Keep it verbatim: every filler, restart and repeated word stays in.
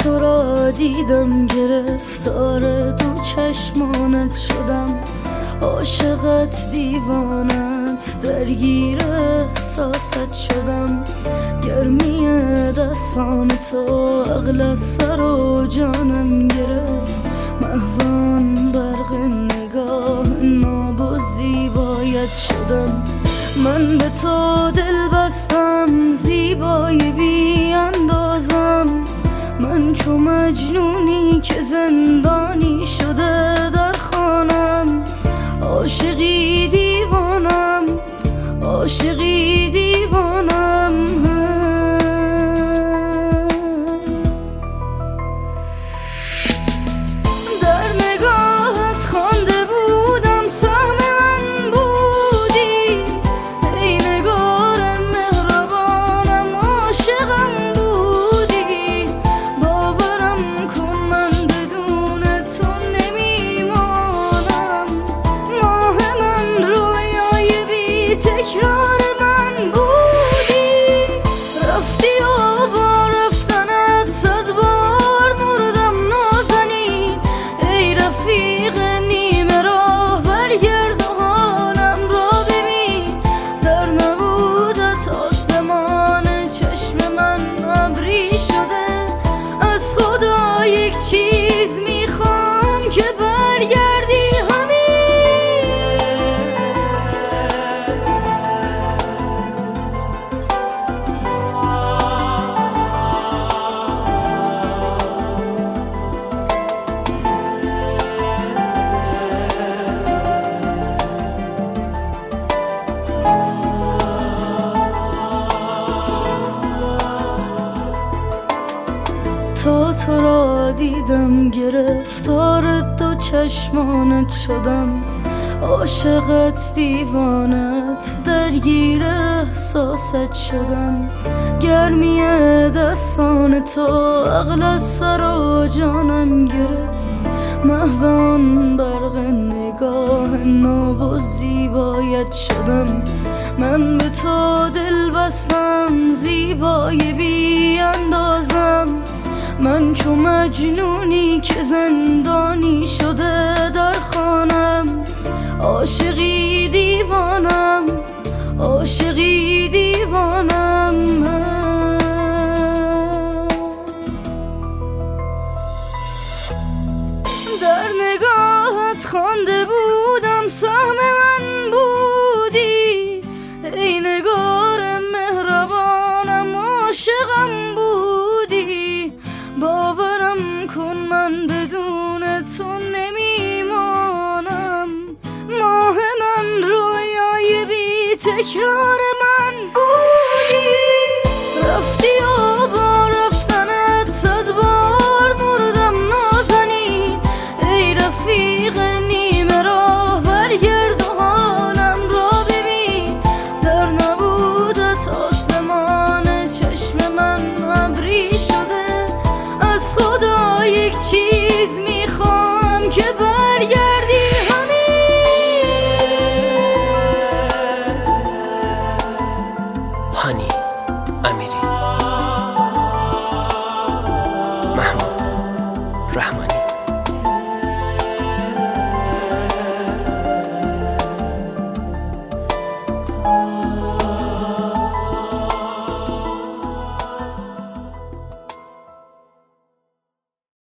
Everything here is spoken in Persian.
تو را دیدم گرفتار دو چشمانت شدم، عاشقت دیوانت درگیر احساست شدم. گرمی دستان تو عقل از سر و جانم گرفت، محوان برق نگاه ناب و زیبایت شدم. من به تو دل بستم زیبای بی اندازم، من چو مجنونی که زندانی شده در خانم. عاشقی دیوانم، عاشقی دیوانم. در نگاهت خوانده بودم سهم من بودی، ای نگار مهربانم عاشقم بودی. باورم کن من بدون تو نمیمانم، ماه من رویای بی تکرار من بودی. رفتی و با رفتنت صد بار مردم نازنین، ای رفیق نیمه راه برگرد و حالم را ببین. در نبودت آسمان چشم من ابری شده، از خدا یک چیز میخوام که برگردی همین. تا تو را دیدم گرفتار دو چشمانت شدم، عاشقت دیوانت درگیر احساست شدم. گرمی دستان تو عقل از سر و جانم گرفت، محوان برق نگاه ناب و زیبایت شدم. من به تو دل بستم زیبای بی اندازم، من چو مجنونی که زندانی شده در خانم. عاشقی دیوانم، عاشقی دیوانم. در نگاهت خوانده بودم سهم من بودی، ای نگار مهربانم عاشقم بودی. باورم کن من بدون تو نمیمانم، ماه من رویای بی تکرار من بودی. رفتی و با رفتنت صد بار مردم نازنین، ای رفیق نیمه راه برگرد و حالم را ببین. در نبودت آسمان چشم من ابری شده، از خدا یک چیز میخوام که برگردی همین. هانی امیری.